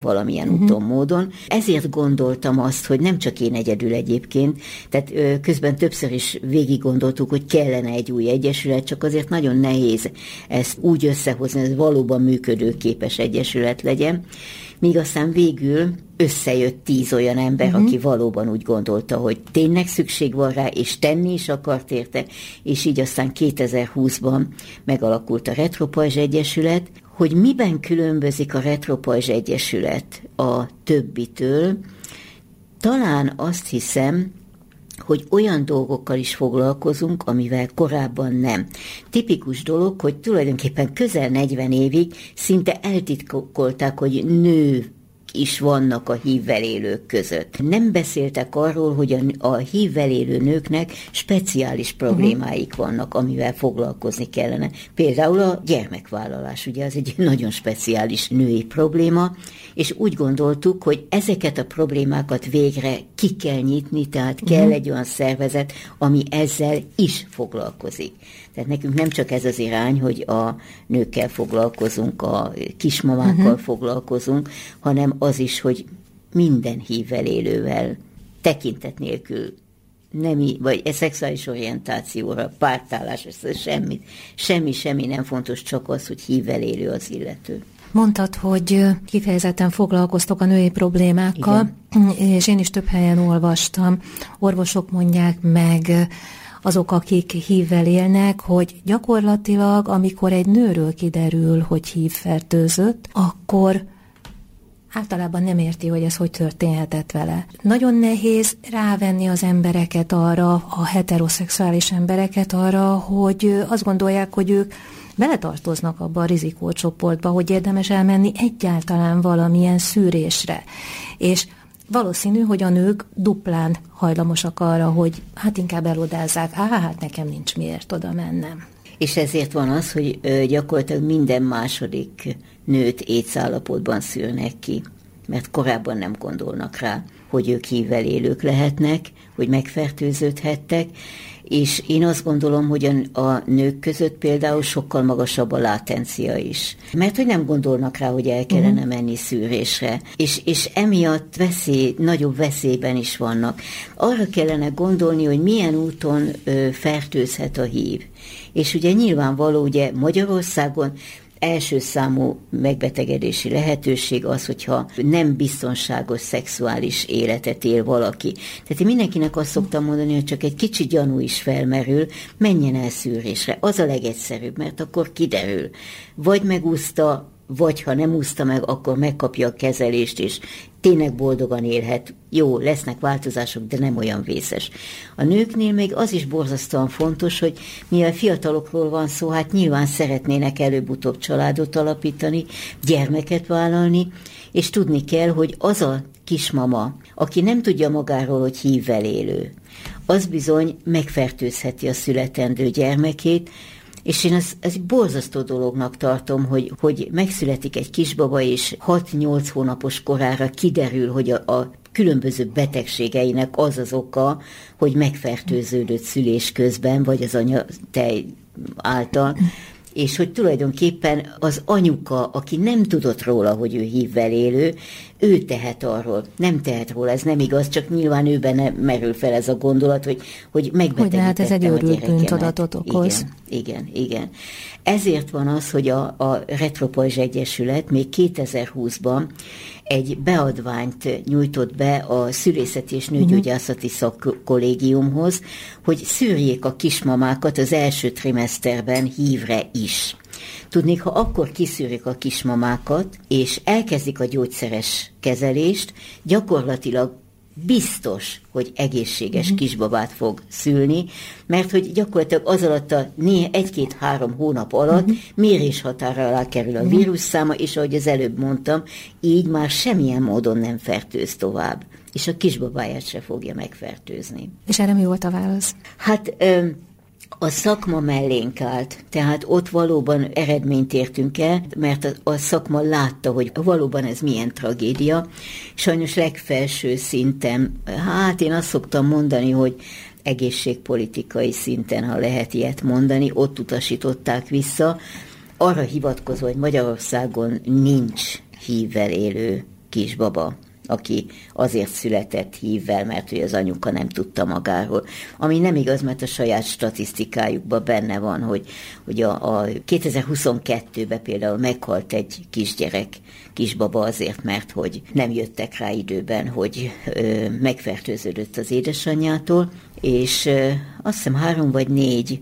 valamilyen úton, módon. Ezért gondoltam azt, hogy nem csak én egyedül egyébként, tehát közben többször is végig gondoltuk, hogy kellene egy új egyesület, csak azért nagyon nehéz ezt úgy összehozni, hogy ez valóban működőképes egyesület legyen. Míg aztán végül összejött 10 olyan ember, aki valóban úgy gondolta, hogy tényleg szükség van rá, és tenni is akart érte, és így aztán 2020-ban megalakult a Retropajzs Egyesület. Hogy miben különbözik a Retropajzs Egyesület a többitől, talán azt hiszem, hogy olyan dolgokkal is foglalkozunk, amivel korábban nem. Tipikus dolog, hogy tulajdonképpen közel 40 évig szinte eltitkolták, hogy nő is vannak a HIV-vel élők között. Nem beszéltek arról, hogy a HIV-vel élő nőknek speciális problémáik vannak, amivel foglalkozni kellene. Például a gyermekvállalás, ugye az egy nagyon speciális női probléma, és úgy gondoltuk, hogy ezeket a problémákat végre ki kell nyitni, tehát kell egy olyan szervezet, ami ezzel is foglalkozik. Tehát nekünk nem csak ez az irány, hogy a nőkkel foglalkozunk, a kismamákkal foglalkozunk, hanem az is, hogy minden HIV-vel élővel tekintet nélkül nemi, vagy szexuális orientációra, pártállás, semmi nem fontos, csak az, hogy HIV-vel élő az illető. Mondtad, hogy kifejezetten foglalkoztok a női problémákkal, igen. És én is több helyen olvastam. Orvosok mondják meg, azok, akik HIV-vel élnek, hogy gyakorlatilag, amikor egy nőről kiderül, hogy HIV-fertőzött, akkor általában nem érti, hogy ez hogy történhetett vele. Nagyon nehéz rávenni az embereket arra, a heteroszexuális embereket arra, hogy azt gondolják, hogy ők beletartoznak abba a rizikócsoportba, hogy érdemes elmenni egyáltalán valamilyen szűrésre. És valószínű, hogy a nők duplán hajlamosak arra, hogy hát inkább elodázzák, hát nekem nincs miért oda mennem. És ezért van az, hogy gyakorlatilag minden második nőt AIDS állapotban szűrnek ki, mert korábban nem gondolnak rá, hogy ők HIV-vel élők lehetnek, hogy megfertőződhettek, és én azt gondolom, hogy a nők között például sokkal magasabb a látencia is. Mert hogy nem gondolnak rá, hogy el kellene menni szűrésre. És emiatt nagyobb veszélyben is vannak. Arra kellene gondolni, hogy milyen úton fertőzhet a HIV. És ugye nyilvánvaló, ugye Magyarországon első számú megbetegedési lehetőség az, hogyha nem biztonságos szexuális életet él valaki. Tehát én mindenkinek azt szoktam mondani, hogy csak egy kicsi gyanú is felmerül, menjen el szűrésre. Az a legegyszerűbb, mert akkor kiderül. Vagy megúszta, vagy ha nem úszta meg, akkor megkapja a kezelést, és tényleg boldogan élhet. Jó, lesznek változások, de nem olyan vészes. A nőknél még az is borzasztóan fontos, hogy mivel fiatalokról van szó, hát nyilván szeretnének előbb-utóbb családot alapítani, gyermeket vállalni, és tudni kell, hogy az a kismama, aki nem tudja magáról, hogy HIV-vel élő, az bizony megfertőzheti a születendő gyermekét, és én ezt borzasztó dolognak tartom, hogy megszületik egy kisbaba, és 6-8 hónapos korára kiderül, hogy a különböző betegségeinek az az oka, hogy megfertőződött szülés közben, vagy az anyatej által, és hogy tulajdonképpen az anyuka, aki nem tudott róla, hogy ő HIV-vel élő, ő tehet arról, nem tehet róla, ez nem igaz, csak nyilván őben merül fel ez a gondolat, hogy megbetegítettem hát ez egy őrült bűntudatot okoz. Igen. Ezért van az, hogy a Retropajzs Egyesület még 2020-ban egy beadványt nyújtott be a Szülészeti és Nőgyógyászati Szakkollégiumhoz, hogy szűrjék a kismamákat az első trimeszterben HIV-re is. Tudnék, ha akkor kiszűrik a kismamákat, és elkezdik a gyógyszeres kezelést, gyakorlatilag biztos, hogy egészséges kisbabát fog szülni, mert hogy gyakorlatilag az alatt a 1-2-3 hónap alatt mérés határa alá kerül a vírusszáma, és ahogy az előbb mondtam, így már semmilyen módon nem fertőz tovább, és a kisbabáját se fogja megfertőzni. És erre mi volt a válasz? Hát a szakma mellénk állt, tehát ott valóban eredményt értünk el, mert a szakma látta, hogy valóban ez milyen tragédia. Sajnos legfelső szinten, hát én azt szoktam mondani, hogy egészségpolitikai szinten, ha lehet ilyet mondani, ott utasították vissza, arra hivatkozva, hogy Magyarországon nincs HIV-vel élő kisbaba, aki azért született HIV-vel, mert hogy az anyuka nem tudta magáról. Ami nem igaz, mert a saját statisztikájukban benne van, hogy a 2022-ben például meghalt egy kisgyerek, kisbaba azért, mert hogy nem jöttek rá időben, hogy megfertőződött az édesanyjától, és azt hiszem 3 vagy 4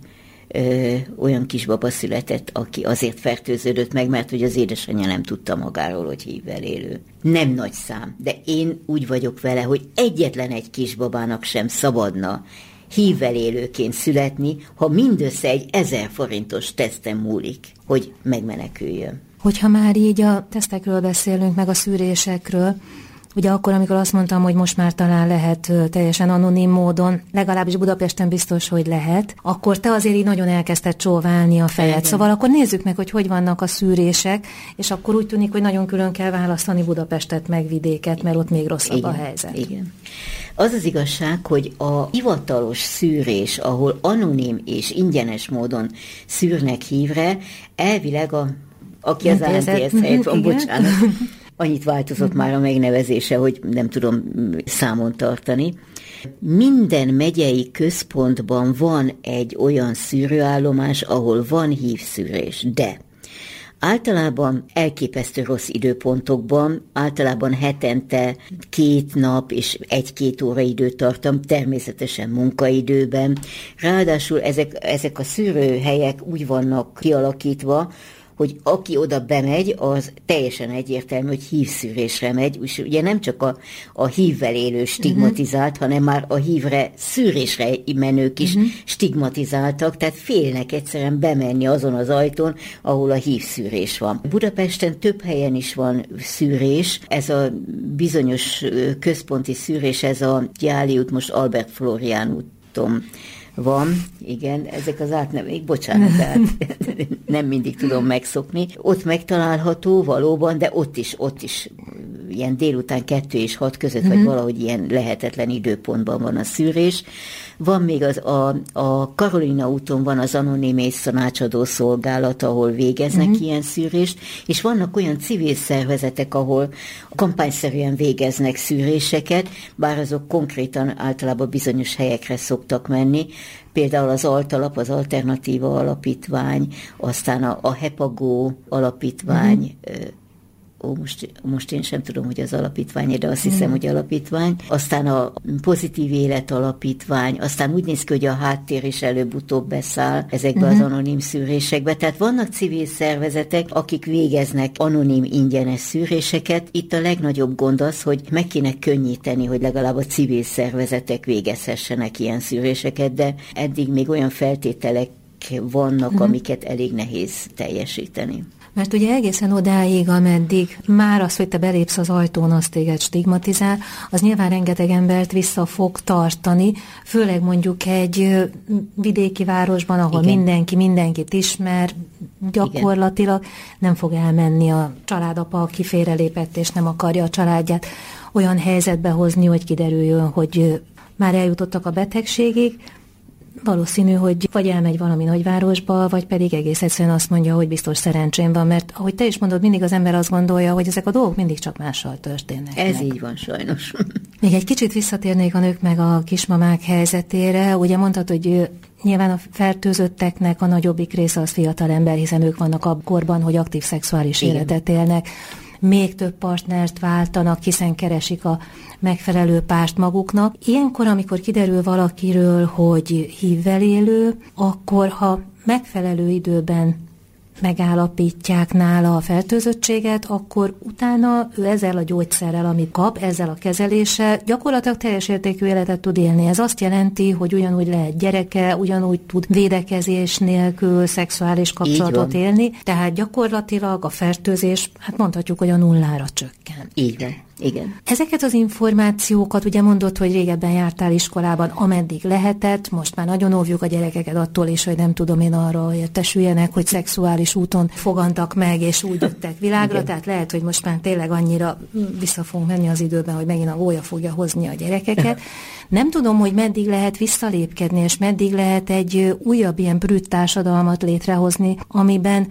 olyan kisbaba született, aki azért fertőződött meg, mert hogy az édesanyja nem tudta magáról, hogy HIV-vel élő. Nem nagy szám, de én úgy vagyok vele, hogy egyetlen egy kisbabának sem szabadna HIV-vel élőként születni, ha mindössze egy 1000 forintos teszten múlik, hogy megmeneküljön. Hogyha már így a tesztekről beszélünk, meg a szűrésekről, ugye akkor, amikor azt mondtam, hogy most már talán lehet teljesen anonim módon, legalábbis Budapesten biztos, hogy lehet, akkor te azért így nagyon elkezdted csóválni a fejed. Szóval akkor nézzük meg, hogy vannak a szűrések, és akkor úgy tűnik, hogy nagyon külön kell választani Budapestet meg vidéket, mert ott még rosszabb a helyzet. Igen. Az az igazság, hogy a hivatalos szűrés, ahol anonim és ingyenes módon szűrnek HIV-re, elvileg aki az ANTS helyett van, bocsánat, annyit változott már a megnevezése, hogy nem tudom számon tartani. Minden megyei központban van egy olyan szűrőállomás, ahol van HIV szűrés, de általában elképesztő rossz időpontokban, általában hetente 2 nap és 1-2 óra időtartam, természetesen munkaidőben. Ráadásul ezek a szűrőhelyek úgy vannak kialakítva, hogy aki oda bemegy, az teljesen egyértelmű, hogy HIV-szűrésre megy, és ugye nem csak a HIV-vel élő stigmatizált, hanem már a HIV-re szűrésre menők is stigmatizáltak, tehát félnek egyszerűen bemenni azon az ajtón, ahol a HIV-szűrés van. Budapesten több helyen is van szűrés, ez a bizonyos központi szűrés, ez a Gyáli út, most Albert Florián úton van, igen, ezek az átnevezések, bocsánat, tehát nem mindig tudom megszokni. Ott megtalálható valóban, de ott is ilyen délután 2 és 6 között, vagy valahogy ilyen lehetetlen időpontban van a szűrés. Van még a Karolina úton van az anonim és tanácsadó szolgálat, ahol végeznek ilyen szűrést, és vannak olyan civil szervezetek, ahol kampányszerűen végeznek szűréseket, bár azok konkrétan általában bizonyos helyekre szoktak menni, például az Altalap, az Alternatíva Alapítvány, aztán a Hepagó Alapítvány, most én sem tudom, hogy az alapítvány, de azt hiszem, hogy alapítvány. Aztán a Pozitív Élet Alapítvány, aztán úgy néz ki, hogy a Háttér is előbb-utóbb beszáll ezekbe az anonim szűrésekbe. Tehát vannak civil szervezetek, akik végeznek anonim ingyenes szűréseket. Itt a legnagyobb gond az, hogy meg kéne könnyíteni, hogy legalább a civil szervezetek végezhessenek ilyen szűréseket, de eddig még olyan feltételek vannak, amiket elég nehéz teljesíteni. Mert ugye egészen odáig, ameddig már az, hogy te belépsz az ajtón, az téged stigmatizál, az nyilván rengeteg embert vissza fog tartani, főleg mondjuk egy vidéki városban, ahol mindenkit ismer, gyakorlatilag nem fog elmenni a családapa, aki félrelépett és nem akarja a családját olyan helyzetbe hozni, hogy kiderüljön, hogy már eljutottak a betegségig. Valószínű, hogy vagy elmegy valami nagyvárosba, vagy pedig egész egyszerűen azt mondja, hogy biztos szerencsém van, mert ahogy te is mondod, mindig az ember azt gondolja, hogy ezek a dolgok mindig csak mással történnek. Ez így van, sajnos. Még egy kicsit visszatérnék a nők meg a kismamák helyzetére. Ugye mondtad, hogy nyilván a fertőzötteknek a nagyobbik része az fiatal ember, hiszen ők vannak a korban, hogy aktív szexuális életet élnek. Még több partnert váltanak, hiszen keresik a megfelelő párt maguknak. Ilyenkor, amikor kiderül valakiről, hogy HIV-vel élő, akkor ha megfelelő időben megállapítják nála a fertőzöttséget, akkor utána ő ezzel a gyógyszerrel, amit kap, ezzel a kezeléssel gyakorlatilag teljes értékű életet tud élni. Ez azt jelenti, hogy ugyanúgy lehet gyereke, ugyanúgy tud védekezés nélkül szexuális kapcsolatot élni, tehát gyakorlatilag a fertőzés, hát mondhatjuk, hogy a nullára csökken. Így van. Igen. Ezeket az információkat, ugye mondod, hogy régebben jártál iskolában, ameddig lehetett, most már nagyon óvjuk a gyerekeket attól is, hogy nem tudom én arra értesüljenek, hogy szexuális úton fogantak meg, és úgy jöttek világra, igen. Tehát lehet, hogy most már tényleg annyira vissza fogunk menni az időben, hogy megint a gólya fogja hozni a gyerekeket. Nem tudom, hogy meddig lehet visszalépkedni, és meddig lehet egy újabb ilyen brütt társadalmat létrehozni, amiben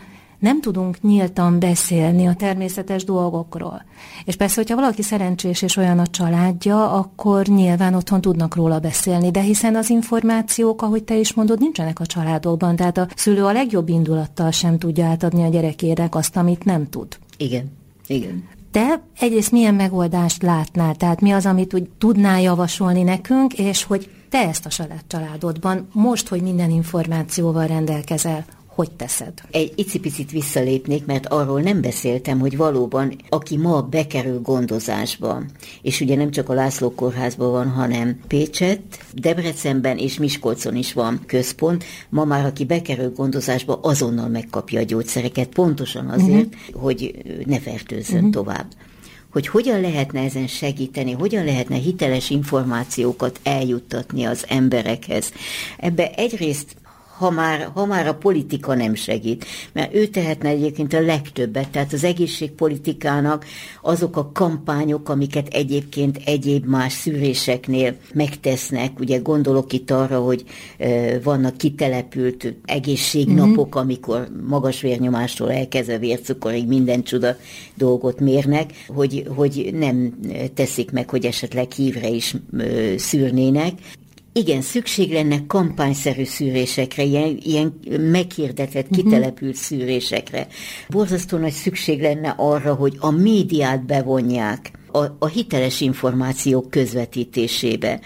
nem tudunk nyíltan beszélni a természetes dolgokról. És persze, hogyha valaki szerencsés és olyan a családja, akkor nyilván otthon tudnak róla beszélni, de hiszen az információk, ahogy te is mondod, nincsenek a családokban, tehát a szülő a legjobb indulattal sem tudja átadni a gyerekének azt, amit nem tud. Igen, igen. Te egyrészt milyen megoldást látnál, tehát mi az, amit úgy tudnál javasolni nekünk, és hogy te ezt a családodban, most, hogy minden információval rendelkezel, hogy teszed? Egy icipicit visszalépnék, mert arról nem beszéltem, hogy valóban, aki ma bekerül gondozásba, és ugye nem csak a László kórházban van, hanem Pécsett, Debrecenben és Miskolcon is van központ, ma már aki bekerül gondozásba, azonnal megkapja a gyógyszereket, pontosan azért, hogy ne fertőzzön tovább. Hogy hogyan lehetne ezen segíteni, hogyan lehetne hiteles információkat eljuttatni az emberekhez. Ebbe egyrészt ha már a politika nem segít, mert ő tehetne egyébként a legtöbbet, tehát az egészségpolitikának azok a kampányok, amiket egyébként egyéb más szűréseknél megtesznek, ugye gondolok itt arra, hogy vannak kitelepült egészségnapok, amikor magas vérnyomástól elkezdve vércukorig minden csuda dolgot mérnek, hogy nem teszik meg, hogy esetleg HIV-re is szűrnének. Igen, szükség lenne kampányszerű szűrésekre, ilyen meghirdetett, kitelepült szűrésekre. Borzasztó nagy szükség lenne arra, hogy a médiát bevonják a hiteles információk közvetítésébe.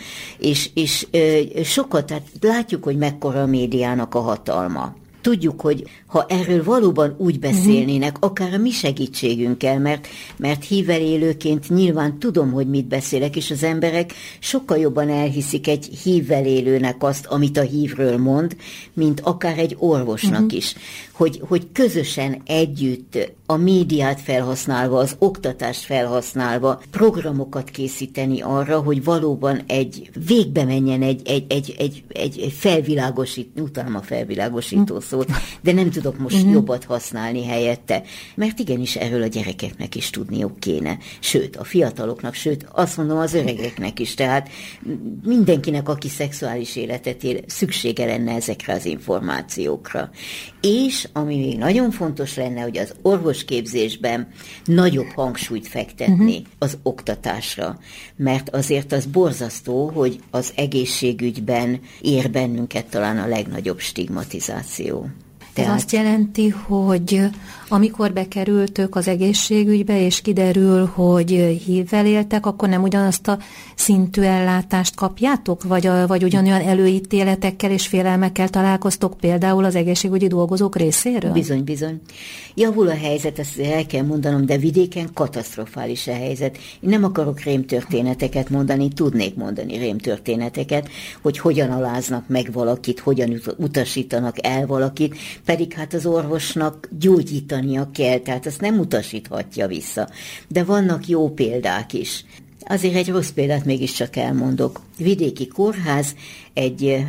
És sokat, tehát látjuk, hogy mekkora a médiának a hatalma. Tudjuk, hogy ha erről valóban úgy beszélnének, akár a mi segítségünkkel, mert HIV-vel élőként nyilván tudom, hogy mit beszélek, és az emberek sokkal jobban elhiszik egy HIV-vel élőnek azt, amit a HIV-ről mond, mint akár egy orvosnak is. Hogy közösen együtt a médiát felhasználva, az oktatást felhasználva programokat készíteni arra, hogy valóban végbe menjen egy felvilágosító, utána a felvilágosító szót, de nem tudok most jobbat használni helyette, mert igenis erről a gyerekeknek is tudniuk kéne, sőt, a fiataloknak, sőt, azt mondom az öregeknek is, tehát mindenkinek, aki szexuális életet él, szüksége lenne ezekre az információkra. És ami még nagyon fontos lenne, hogy az orvosképzésben nagyobb hangsúlyt fektetni az oktatásra, mert azért az borzasztó, hogy az egészségügyben ér bennünket talán a legnagyobb stigmatizáció. Ez azt jelenti, hogy amikor bekerültök az egészségügybe, és kiderül, hogy HIV-vel éltek, akkor nem ugyanazt a szintű ellátást kapjátok? Vagy ugyanolyan előítéletekkel és félelmekkel találkoztok például az egészségügyi dolgozók részéről? Bizony. Javul a helyzet, ezt el kell mondanom, de vidéken katasztrofális a helyzet. Én nem akarok rémtörténeteket mondani, tudnék mondani rémtörténeteket, hogy hogyan aláznak meg valakit, hogyan utasítanak el valakit, pedig hát az orvosnak gyógyítania kell, tehát azt nem utasíthatja vissza. De vannak jó példák is. Azért egy rossz példát mégiscsak elmondok. Vidéki kórház, egy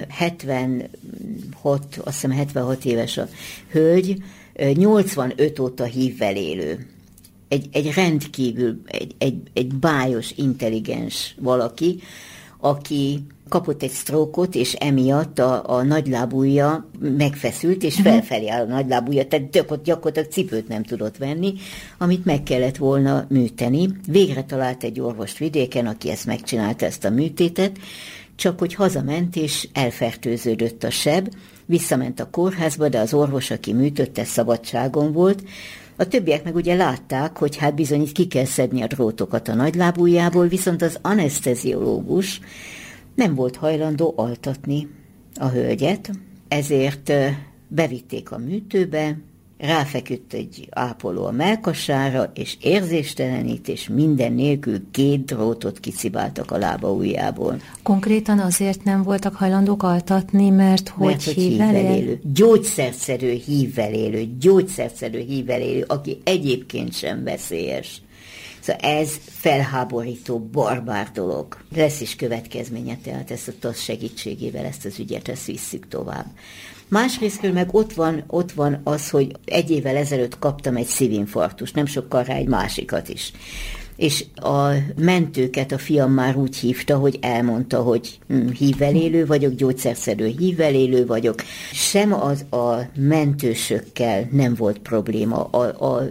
76 éves a hölgy, 85 óta HIV-vel élő. Egy rendkívül, egy bájos, intelligens valaki, aki kapott egy sztrókot, és emiatt a nagylábúja megfeszült, és felfelé áll a nagylábúja, tehát gyakorlatilag cipőt nem tudott venni, amit meg kellett volna műteni. Végre talált egy orvost vidéken, aki megcsinálta ezt a műtétet, csak hogy hazament, és elfertőződött a seb, visszament a kórházba, de az orvos, aki műtötte, szabadságon volt. A többiek meg ugye látták, hogy hát bizony itt ki kell szedni a drótokat a nagylábújából, viszont az aneszteziológus nem volt hajlandó altatni a hölgyet, ezért bevitték a műtőbe, ráfeküdt egy ápoló a mellkasára, és érzéstelenítés minden nélkül 2 drótot kicibáltak a lába ujjából. Konkrétan azért nem voltak hajlandók altatni, mert hogy HIV-vel élő? Gyógyszerszerű HIV-vel élő, aki egyébként sem veszélyes. Szóval ez felháborító, barbár dolog. Lesz is következménye, tehát ezt a TASZ segítségével ezt az ügyet visszük tovább. Másrésztről meg ott van az, hogy 1 évvel ezelőtt kaptam egy szívinfarktust, nem sokkal rá egy másikat is. és a mentőket a fiam már úgy hívta, hogy elmondta, hogy hívvel élő vagyok, gyógyszerszedő hívvel élő vagyok. Sem a mentősökkel nem volt probléma, a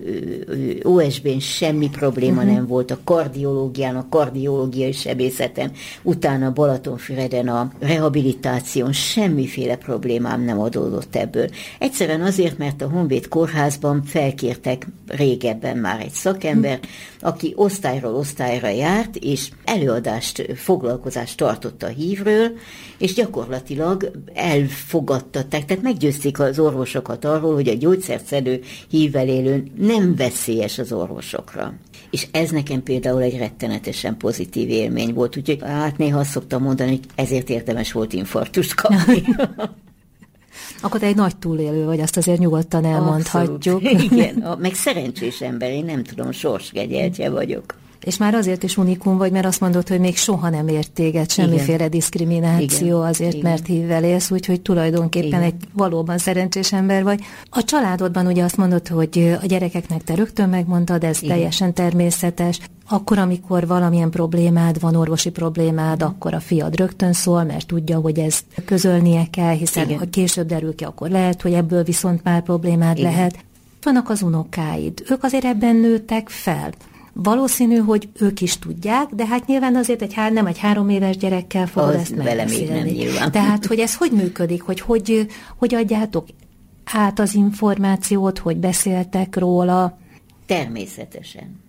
OSB-n semmi probléma nem volt, a kardiológián, a kardiológiai sebészeten, utána Balatonfüreden a rehabilitáción semmiféle problémám nem adódott ebből. Egyszerűen azért, mert a Honvéd kórházban felkértek régebben már egy szakember, aki osztályról osztályra járt, és előadást, foglalkozást tartott a hívről, és gyakorlatilag elfogadtatták, tehát meggyőzték az orvosokat arról, hogy a gyógyszerszedő hívvel élő nem veszélyes az orvosokra. És ez nekem például egy rettenetesen pozitív élmény volt, úgyhogy hát néha azt szoktam mondani, hogy ezért érdemes volt infarktust kapni. Akkor te egy nagy túlélő vagy, azt azért nyugodtan elmondhatjuk. Abszolút. Igen, meg szerencsés ember, én nem tudom, sorsgegyeltje vagyok. És már azért is unikum vagy, mert azt mondod, hogy még soha nem ért téged semmiféle diszkrimináció azért, mert hívvel élsz, úgyhogy tulajdonképpen egy valóban szerencsés ember vagy. A családodban ugye azt mondod, hogy a gyerekeknek te rögtön megmondtad, ez teljesen természetes. Akkor, amikor valamilyen problémád van, orvosi problémád, akkor a fiad rögtön szól, mert tudja, hogy ezt közölnie kell, hiszen ha később derül ki, akkor lehet, hogy ebből viszont már problémád lehet. Vannak az unokáid, ők azért ebben nőttek fel. Valószínű, hogy ők is tudják, de hát nyilván azért nem egy 3 éves gyerekkel fogod ezt megbeszélni. Tehát, hogy ez hogy működik, hogy adjátok át az információt, hogy beszéltek róla? Természetesen.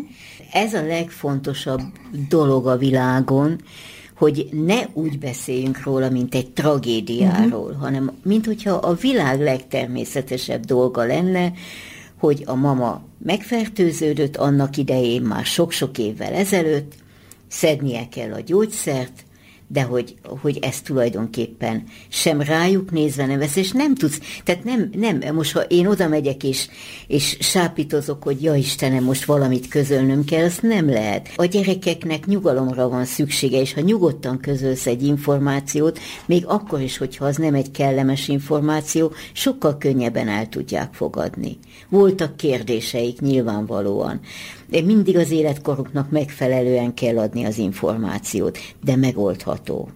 Ez a legfontosabb dolog a világon, hogy ne úgy beszéljünk róla, mint egy tragédiáról, hanem mint hogyha a világ legtermészetesebb dolga lenne, hogy a mama megfertőződött annak idején, már sok-sok évvel ezelőtt, szednie kell a gyógyszert, de hogy ez tulajdonképpen sem rájuk nézve nem vesz, és nem tudsz, tehát nem, most ha én oda megyek és sápítozok, hogy ja Istenem, most valamit közölnöm kell, azt nem lehet. A gyerekeknek nyugalomra van szüksége, és ha nyugodtan közölsz egy információt, még akkor is, hogyha az nem egy kellemes információ, sokkal könnyebben el tudják fogadni. Voltak kérdéseik nyilvánvalóan, de mindig az életkoruknak megfelelően kell adni az információt, de megoldható.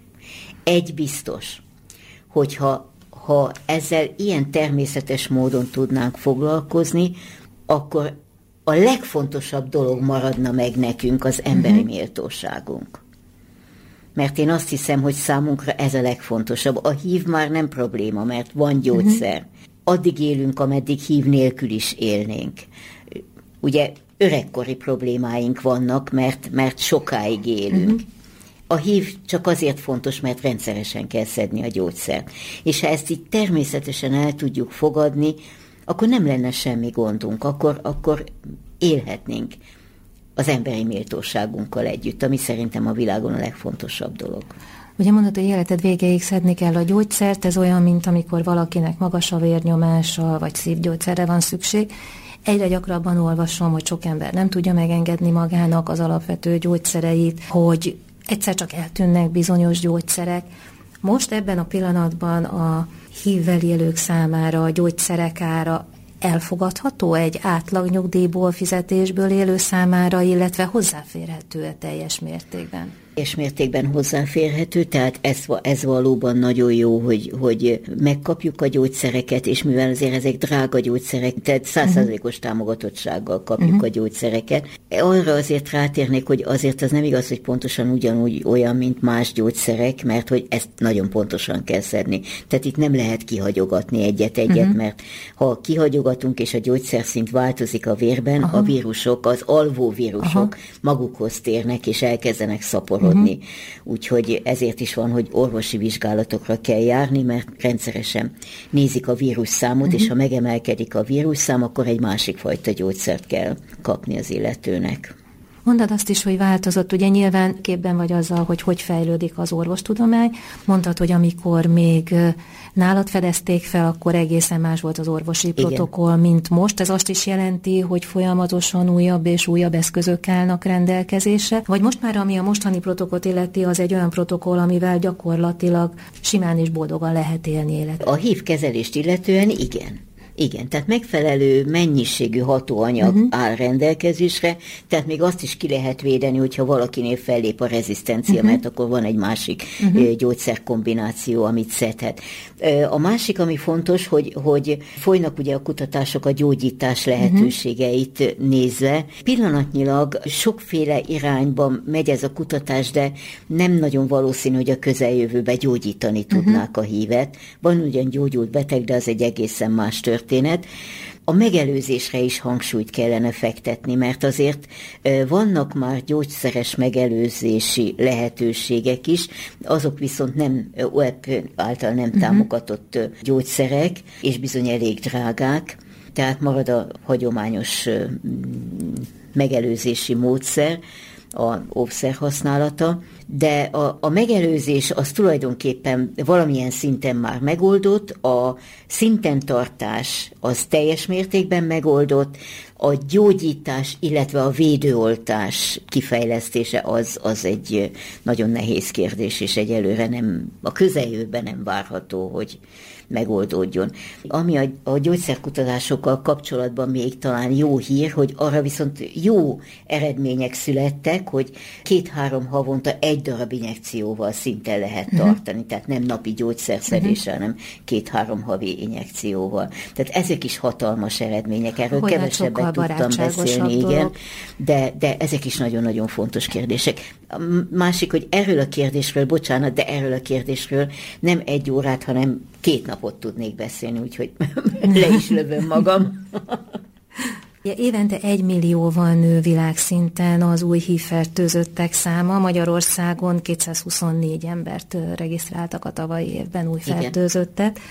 Egy biztos, hogyha ezzel ilyen természetes módon tudnánk foglalkozni, akkor a legfontosabb dolog maradna meg nekünk, az emberi méltóságunk. Mert én azt hiszem, hogy számunkra ez a legfontosabb. A HIV már nem probléma, mert van gyógyszer. Addig élünk, ameddig HIV nélkül is élnénk. Ugye öregkori problémáink vannak, mert sokáig élünk. A HIV csak azért fontos, mert rendszeresen kell szedni a gyógyszert. És ha ezt így természetesen el tudjuk fogadni, akkor nem lenne semmi gondunk, akkor élhetnénk az emberi méltóságunkkal együtt, ami szerintem a világon a legfontosabb dolog. Ugye mondod, hogy életed végéig szedni kell a gyógyszert, ez olyan, mint amikor valakinek magas a vérnyomása, vagy szívgyógyszerre van szükség. Egyre gyakrabban olvasom, hogy sok ember nem tudja megengedni magának az alapvető gyógyszereit, hogy egyszer csak eltűnnek bizonyos gyógyszerek. Most ebben a pillanatban a HIV-vel élők számára a gyógyszerek ára elfogadható egy átlag nyugdíjból, fizetésből élő számára, illetve hozzáférhető teljes mértékben? Teljes mértékben hozzáférhető, tehát ez valóban nagyon jó, hogy megkapjuk a gyógyszereket, és mivel azért ezek drága gyógyszerek, tehát 100%-os támogatottsággal kapjuk a gyógyszereket. Arra azért rátérnék, hogy azért az nem igaz, hogy pontosan ugyanúgy olyan, mint más gyógyszerek, mert hogy ezt nagyon pontosan kell szedni. Tehát itt nem lehet kihagyogatni egyet-egyet, mert ha kihagyogatunk, és a gyógyszerszint változik a vérben, a vírusok, az alvó vírusok magukhoz térnek, és elkezdenek szaporodni. Úgyhogy ezért is van, hogy orvosi vizsgálatokra kell járni, mert rendszeresen nézik a vírusszámot, és ha megemelkedik a vírusszám, akkor egy másik fajta gyógyszert kell kapni az illetőnek. Mondod azt is, hogy változott, ugye nyilván képben vagy azzal, hogy fejlődik az orvostudomány. Mondtad, hogy amikor még nálad fedezték fel, akkor egészen más volt az orvosi protokoll, mint most. Ez azt is jelenti, hogy folyamatosan újabb és újabb eszközök állnak rendelkezésre. Vagy most már, ami a mostani protokollt illeti, az egy olyan protokoll, amivel gyakorlatilag simán és boldogan lehet élni életet. A HIV kezelést illetően igen. Igen, tehát megfelelő mennyiségű hatóanyag áll rendelkezésre, tehát még azt is ki lehet védeni, hogyha valakinél fellép a rezisztencia, mert akkor van egy másik gyógyszerkombináció, amit szedhet. A másik, ami fontos, hogy folynak ugye a kutatások a gyógyítás lehetőségeit nézve. Pillanatnyilag sokféle irányban megy ez a kutatás, de nem nagyon valószínű, hogy a közeljövőben gyógyítani tudnák a hívet. Van ugyan gyógyult beteg, de az egy egészen más történet. A megelőzésre is hangsúlyt kellene fektetni, mert azért vannak már gyógyszeres megelőzési lehetőségek is, azok viszont nem OEP által nem támogatott gyógyszerek, és bizony elég drágák, tehát marad a hagyományos megelőzési módszer, a óvszer használata, de a megelőzés az tulajdonképpen valamilyen szinten már megoldott, a szinten tartás az teljes mértékben megoldott, a gyógyítás, illetve a védőoltás kifejlesztése az egy nagyon nehéz kérdés, és egyelőre a közeljövőben nem várható, hogy megoldódjon. Ami a gyógyszerkutatásokkal kapcsolatban még talán jó hír, hogy arra viszont jó eredmények születtek, hogy 2-3 havonta 1 darab injekcióval szinten lehet tartani, tehát nem napi gyógyszerszedéssel, hanem 2-3 havi injekcióval. Tehát ezek is hatalmas eredmények, erről kevesebbet tudtam beszélni, igen, de ezek is nagyon-nagyon fontos kérdések. A másik, hogy erről a kérdésről nem 1 órát, hanem 2 napot tudnék beszélni, úgyhogy le is lövöm magam. Évente 1 millióval nő világszinten az új HIV-fertőzöttek száma. Magyarországon 224 embert regisztráltak a tavalyi évben új fertőzöttet,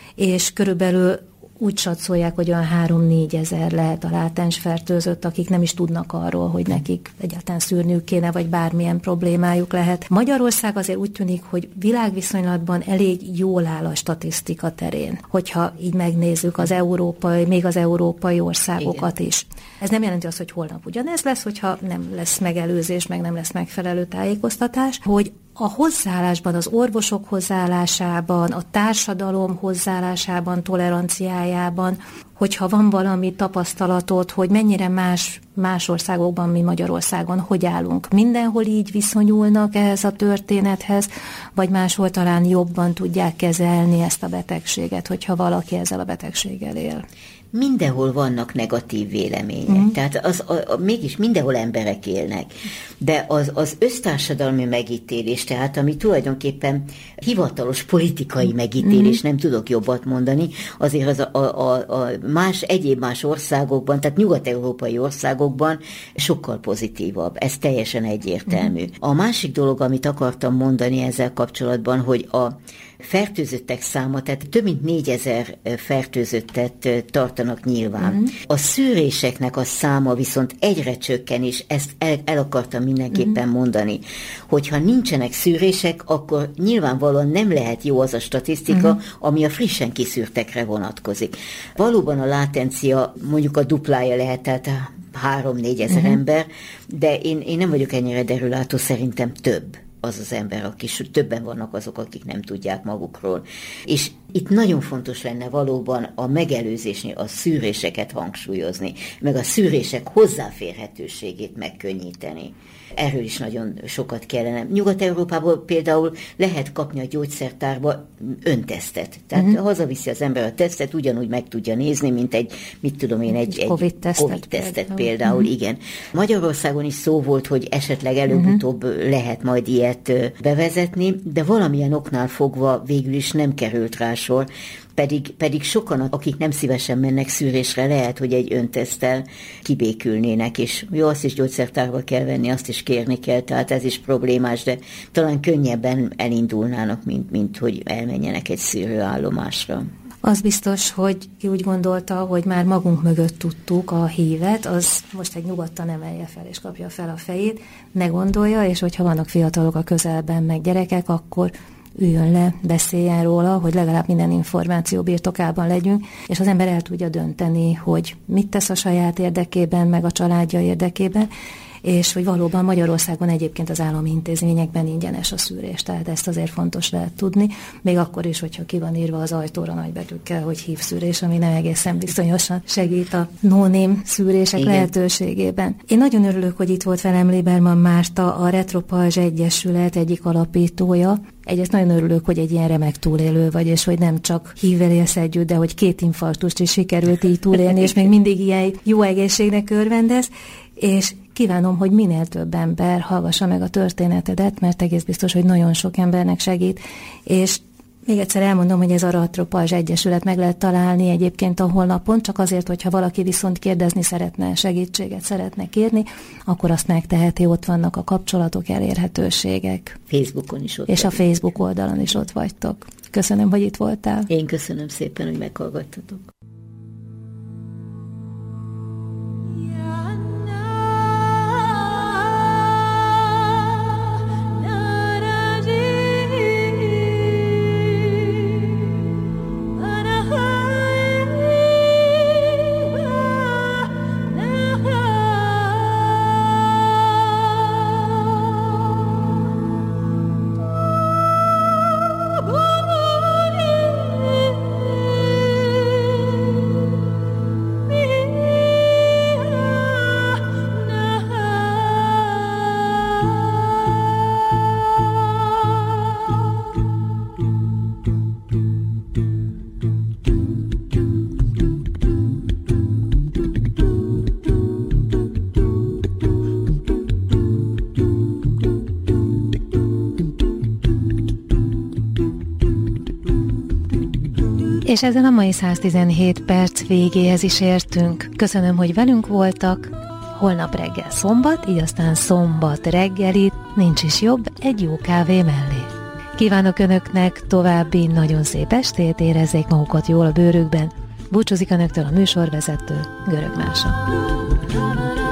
és körülbelül úgy satszolják, hogy olyan 3-4 ezer lehet a látens fertőzött, akik nem is tudnak arról, hogy nekik egyáltalán szűrniük kéne, vagy bármilyen problémájuk lehet. Magyarország azért úgy tűnik, hogy világviszonylatban elég jól áll a statisztika terén, hogyha így megnézzük még az európai országokat is. Ez nem jelenti azt, hogy holnap ugyanez lesz, hogyha nem lesz megelőzés, meg nem lesz megfelelő tájékoztatás, hogy a hozzáállásban, az orvosok hozzáállásában, a társadalom hozzáállásában, toleranciájában, hogyha van valami tapasztalatod, hogy mennyire más országokban, mint Magyarországon, hogy állunk. Mindenhol így viszonyulnak ehhez a történethez, vagy máshol talán jobban tudják kezelni ezt a betegséget, hogyha valaki ezzel a betegséggel él. Mindenhol vannak negatív vélemények, tehát mégis mindenhol emberek élnek, de az össztársadalmi megítélés, tehát ami tulajdonképpen hivatalos politikai megítélés, nem tudok jobbat mondani, azért az a egyéb más országokban, tehát nyugat-európai országokban sokkal pozitívabb, ez teljesen egyértelmű. A másik dolog, amit akartam mondani ezzel kapcsolatban, hogy a fertőzöttek száma, tehát több mint 4000 fertőzöttet tartanak nyilván. A szűréseknek a száma viszont egyre csökken, és ezt el akartam mindenképpen mondani, hogyha nincsenek szűrések, akkor nyilvánvalóan nem lehet jó az a statisztika, ami a frissen kiszűrtekre vonatkozik. Valóban a látencia mondjuk a duplája lehet, tehát 3-4 ezer ember, de én nem vagyok ennyire derülátó, szerintem több az ember, többen vannak azok, akik nem tudják magukról. És itt nagyon fontos lenne valóban a megelőzésnél a szűréseket hangsúlyozni, meg a szűrések hozzáférhetőségét megkönnyíteni. Erről is nagyon sokat kellene. Nyugat-Európából például lehet kapni a gyógyszertárba öntesztet. Tehát hazaviszi az ember a tesztet, ugyanúgy meg tudja nézni, mint egy COVID-tesztet például, igen. Magyarországon is szó volt, hogy esetleg előbb-utóbb lehet majd ilyet bevezetni, de valamilyen oknál fogva végül is nem került rá sor, pedig sokan, akik nem szívesen mennek szűrésre, lehet, hogy egy önteszttel kibékülnének, és jó, azt is gyógyszertárba kell venni, azt is kérni kell, tehát ez is problémás, de talán könnyebben elindulnának, mint hogy elmenjenek egy szűrőállomásra. Az biztos, hogy ki úgy gondolta, hogy már magunk mögött tudtuk a hívet, az most egy nyugodtan emelje fel és kapja fel a fejét, ne gondolja, és hogyha vannak fiatalok a közelben, meg gyerekek, akkor üljön le, beszéljen róla, hogy legalább minden információ birtokában legyünk, és az ember el tudja dönteni, hogy mit tesz a saját érdekében, meg a családja érdekében, és hogy valóban Magyarországon egyébként az állami intézményekben ingyenes a szűrés, tehát ezt azért fontos lehet tudni, még akkor is, hogyha ki van írva az ajtóra nagybetűkkel, hogy hívszűrés, ami nem egészen bizonyosan segít a no-name szűrések lehetőségében. Én nagyon örülök, hogy itt volt velem Lieberman Márta, a Retropalzs Egyesület egyik alapítója. Egyrészt nagyon örülök, hogy egy ilyen remek túlélő vagy, és hogy nem csak hívvel élsz együtt, de hogy 2 infarktust is sikerült így túlélni, és még mindig ilyen jó egészségnek örvendez, és kívánom, hogy minél több ember hallgassa meg a történetedet, mert egész biztos, hogy nagyon sok embernek segít, és még egyszer elmondom, hogy ez a Retropalzs Egyesület meg lehet találni egyébként a honlapon, csak azért, hogyha valaki viszont kérdezni szeretne, segítséget szeretne kérni, akkor azt megteheti, ott vannak a kapcsolatok, elérhetőségek. Facebookon is ott és a Facebook oldalon is ott vagytok. Köszönöm, hogy itt voltál. Én köszönöm szépen, hogy meghallgattatok. És ezzel a mai 117 perc végéhez is értünk. Köszönöm, hogy velünk voltak. Holnap reggel szombat, így aztán szombat reggeli, nincs is jobb egy jó kávé mellé. Kívánok Önöknek további nagyon szép estét, érezzék magukat jól a bőrükben. Búcsúzik Önöktől a műsorvezető, Görög Mása.